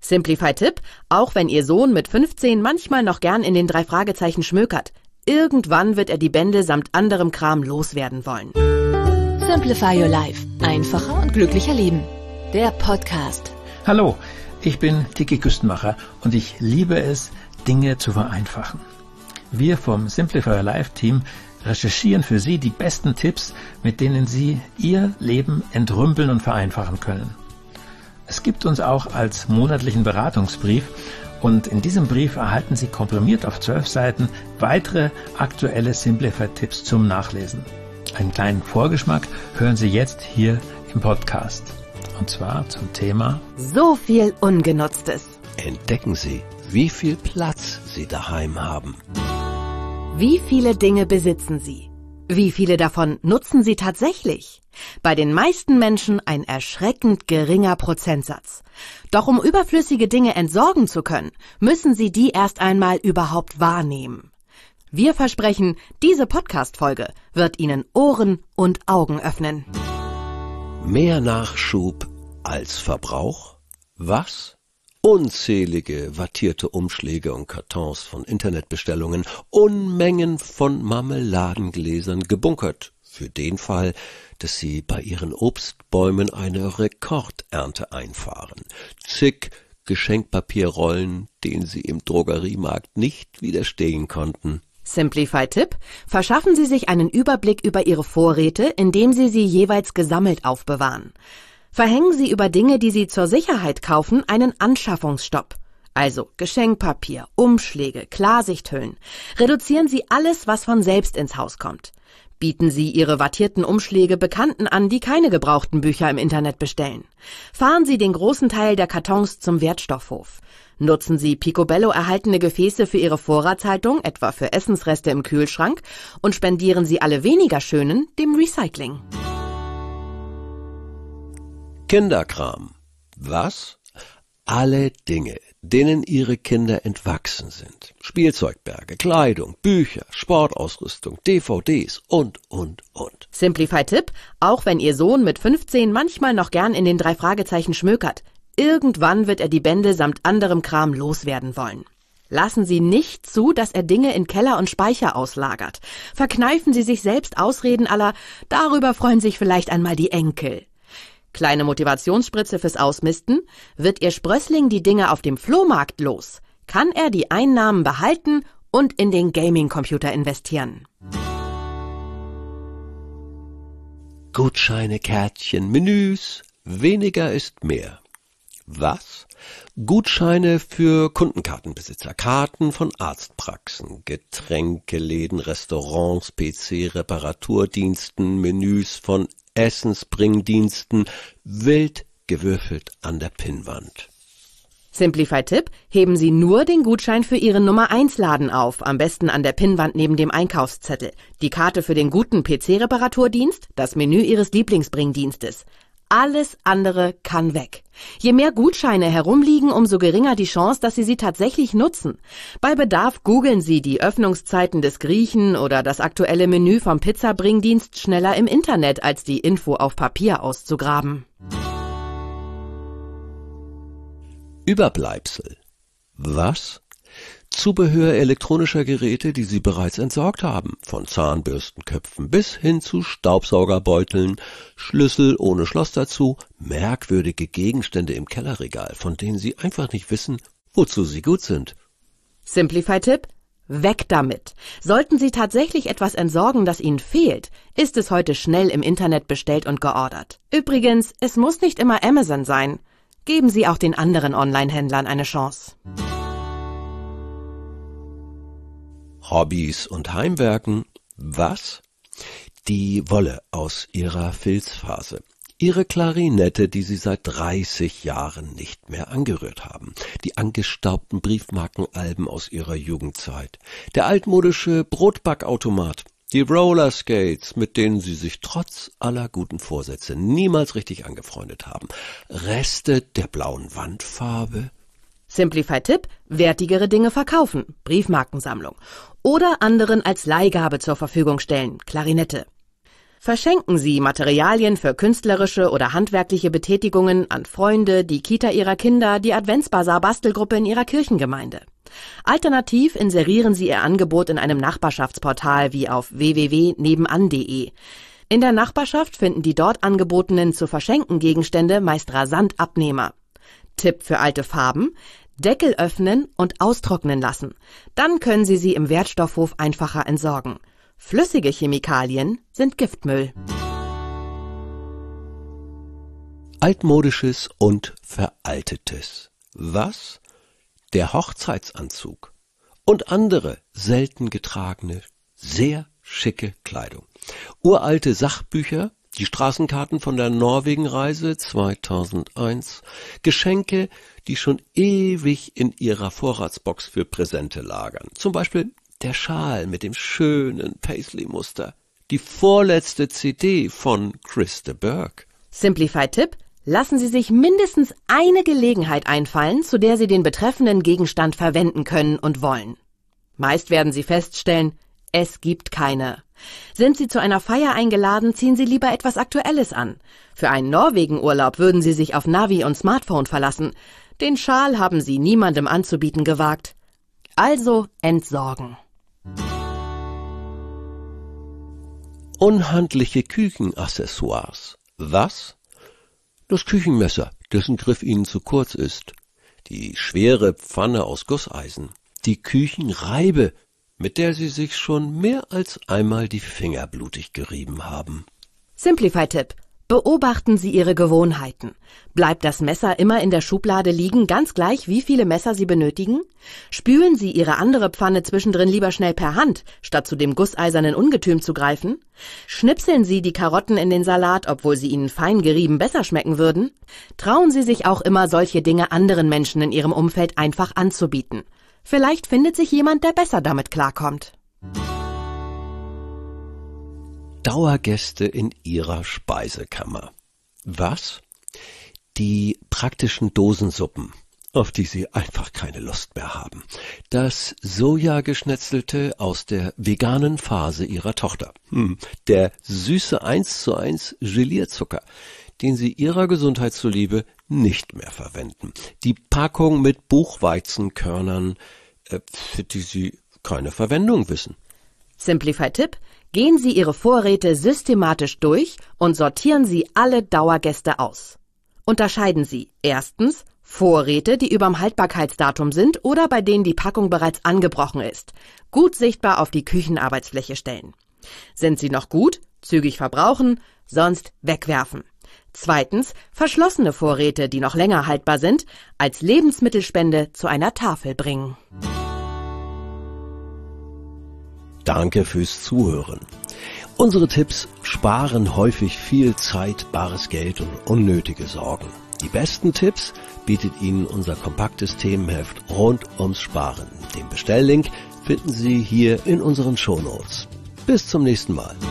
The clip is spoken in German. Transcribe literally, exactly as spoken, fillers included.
Simplify-Tipp, auch wenn Ihr Sohn mit fünfzehn manchmal noch gern in den drei Fragezeichen schmökert. Irgendwann wird er die Bände samt anderem Kram loswerden wollen. Simplify Your Life. Einfacher und glücklicher leben. Der Podcast. Hallo, ich bin Tiki Küstenmacher und ich liebe es, Dinge zu vereinfachen. Wir vom Simplify Your Life Team recherchieren für Sie die besten Tipps, mit denen Sie Ihr Leben entrümpeln und vereinfachen können. Es gibt uns auch als monatlichen Beratungsbrief und in diesem Brief erhalten Sie komprimiert auf zwölf Seiten weitere aktuelle Simplify-Tipps zum Nachlesen. Einen kleinen Vorgeschmack hören Sie jetzt hier im Podcast. Und zwar zum Thema So viel Ungenutztes. Entdecken Sie, wie viel Platz Sie daheim haben. Wie viele Dinge besitzen Sie? Wie viele davon nutzen Sie tatsächlich? Bei den meisten Menschen ein erschreckend geringer Prozentsatz. Doch um überflüssige Dinge entsorgen zu können, müssen Sie die erst einmal überhaupt wahrnehmen. Wir versprechen, diese Podcast-Folge wird Ihnen Ohren und Augen öffnen. Mehr Nachschub als Verbrauch? Was? Unzählige wattierte Umschläge und Kartons von Internetbestellungen, Unmengen von Marmeladengläsern gebunkert, für den Fall, dass Sie bei Ihren Obstbäumen eine Rekordernte einfahren. Zig Geschenkpapierrollen, denen Sie im Drogeriemarkt nicht widerstehen konnten. Simplify-Tipp: Verschaffen Sie sich einen Überblick über Ihre Vorräte, indem Sie sie jeweils gesammelt aufbewahren. Verhängen Sie über Dinge, die Sie zur Sicherheit kaufen, einen Anschaffungsstopp. Also Geschenkpapier, Umschläge, Klarsichthüllen. Reduzieren Sie alles, was von selbst ins Haus kommt. Bieten Sie Ihre wattierten Umschläge Bekannten an, die keine gebrauchten Bücher im Internet bestellen. Fahren Sie den großen Teil der Kartons zum Wertstoffhof. Nutzen Sie Picobello erhaltene Gefäße für Ihre Vorratshaltung, etwa für Essensreste im Kühlschrank, und spendieren Sie alle weniger schönen dem Recycling. Kinderkram. Was? Alle Dinge, denen Ihre Kinder entwachsen sind. Spielzeugberge, Kleidung, Bücher, Sportausrüstung, D V Ds und, und, und. Simplify-Tipp, auch wenn Ihr Sohn mit fünfzehn manchmal noch gern in den drei Fragezeichen schmökert. Irgendwann wird er die Bände samt anderem Kram loswerden wollen. Lassen Sie nicht zu, dass er Dinge in Keller und Speicher auslagert. Verkneifen Sie sich selbst Ausreden aller, darüber freuen sich vielleicht einmal die Enkel. Kleine Motivationsspritze fürs Ausmisten: Wird Ihr Sprössling die Dinge auf dem Flohmarkt los, kann er die Einnahmen behalten und in den Gaming-Computer investieren. Gutscheine, Kärtchen, Menüs. Weniger ist mehr. Was? Gutscheine für Kundenkartenbesitzer, Karten von Arztpraxen, Getränkeläden, Restaurants, P C-Reparaturdiensten, Menüs von Essensbringdiensten, wild gewürfelt an der Pinnwand. Simplify-Tipp: Heben Sie nur den Gutschein für Ihren Nummer eins Laden auf, am besten an der Pinnwand neben dem Einkaufszettel. Die Karte für den guten P C-Reparaturdienst, das Menü Ihres Lieblingsbringdienstes. Alles andere kann weg. Je mehr Gutscheine herumliegen, umso geringer die Chance, dass Sie sie tatsächlich nutzen. Bei Bedarf googeln Sie die Öffnungszeiten des Griechen oder das aktuelle Menü vom Pizzabringdienst schneller im Internet, als die Info auf Papier auszugraben. Überbleibsel. Was? Zubehör elektronischer Geräte, die Sie bereits entsorgt haben, von Zahnbürstenköpfen bis hin zu Staubsaugerbeuteln, Schlüssel ohne Schloss dazu, merkwürdige Gegenstände im Kellerregal, von denen Sie einfach nicht wissen, wozu sie gut sind. Simplify-Tipp: Weg damit! Sollten Sie tatsächlich etwas entsorgen, das Ihnen fehlt, ist es heute schnell im Internet bestellt und geordert. Übrigens, es muss nicht immer Amazon sein. Geben Sie auch den anderen Online-Händlern eine Chance. Hobbys und Heimwerken. Was? Die Wolle aus Ihrer Filzphase. Ihre Klarinette, die Sie seit dreißig Jahren nicht mehr angerührt haben. Die angestaubten Briefmarkenalben aus Ihrer Jugendzeit. Der altmodische Brotbackautomat. Die Rollerskates, mit denen Sie sich trotz aller guten Vorsätze niemals richtig angefreundet haben. Reste der blauen Wandfarbe. Simplify-Tipp: Wertigere Dinge verkaufen, Briefmarkensammlung. Oder anderen als Leihgabe zur Verfügung stellen, Klarinette. Verschenken Sie Materialien für künstlerische oder handwerkliche Betätigungen an Freunde, die Kita Ihrer Kinder, die Adventsbasar-Bastelgruppe in Ihrer Kirchengemeinde. Alternativ inserieren Sie Ihr Angebot in einem Nachbarschaftsportal wie auf w w w punkt nebenan punkt de. In der Nachbarschaft finden die dort angebotenen zu verschenken Gegenstände meist rasant Abnehmer. Tipp für alte Farben: Deckel öffnen und austrocknen lassen. Dann können Sie sie im Wertstoffhof einfacher entsorgen. Flüssige Chemikalien sind Giftmüll. Altmodisches und Veraltetes. Was? Der Hochzeitsanzug und andere selten getragene, sehr schicke Kleidung. Uralte Sachbücher, die Straßenkarten von der Norwegenreise zweitausendeins, Geschenke, die schon ewig in ihrer Vorratsbox für Präsente lagern. Zum Beispiel der Schal mit dem schönen Paisley-Muster, die vorletzte C D von Chris de Burgh. Simplify-Tipp: Lassen Sie sich mindestens eine Gelegenheit einfallen, zu der Sie den betreffenden Gegenstand verwenden können und wollen. Meist werden Sie feststellen, es gibt keine. Sind Sie zu einer Feier eingeladen, ziehen Sie lieber etwas Aktuelles an. Für einen Norwegen-Urlaub würden Sie sich auf Navi und Smartphone verlassen. Den Schal haben Sie niemandem anzubieten gewagt. Also entsorgen. Unhandliche Küchenaccessoires. Was? Das Küchenmesser, dessen Griff Ihnen zu kurz ist. Die schwere Pfanne aus Gusseisen. Die Küchenreibe, mit der Sie sich schon mehr als einmal die Finger blutig gerieben haben. Simplify-Tipp: Beobachten Sie Ihre Gewohnheiten. Bleibt das Messer immer in der Schublade liegen, ganz gleich, wie viele Messer Sie benötigen? Spülen Sie Ihre andere Pfanne zwischendrin lieber schnell per Hand, statt zu dem gusseisernen Ungetüm zu greifen? Schnipseln Sie die Karotten in den Salat, obwohl sie Ihnen fein gerieben besser schmecken würden? Trauen Sie sich auch immer, solche Dinge anderen Menschen in Ihrem Umfeld einfach anzubieten. Vielleicht findet sich jemand, der besser damit klarkommt. Dauergäste in Ihrer Speisekammer. Was? Die praktischen Dosensuppen, auf die Sie einfach keine Lust mehr haben. Das Sojageschnetzelte aus der veganen Phase Ihrer Tochter. Hm. Der süße eins zu eins Gelierzucker, den Sie Ihrer Gesundheit zuliebe nicht mehr verwenden. Die Packung mit Buchweizenkörnern, äh, für die Sie keine Verwendung wissen. Simplify-Tipp: Gehen Sie Ihre Vorräte systematisch durch und sortieren Sie alle Dauergäste aus. Unterscheiden Sie erstens Vorräte, die überm Haltbarkeitsdatum sind oder bei denen die Packung bereits angebrochen ist. Gut sichtbar auf die Küchenarbeitsfläche stellen. Sind sie noch gut? Zügig verbrauchen, sonst wegwerfen. Zweitens verschlossene Vorräte, die noch länger haltbar sind, als Lebensmittelspende zu einer Tafel bringen. Danke fürs Zuhören. Unsere Tipps sparen häufig viel Zeit, bares Geld und unnötige Sorgen. Die besten Tipps bietet Ihnen unser kompaktes Themenheft rund ums Sparen. Den Bestelllink finden Sie hier in unseren Shownotes. Bis zum nächsten Mal.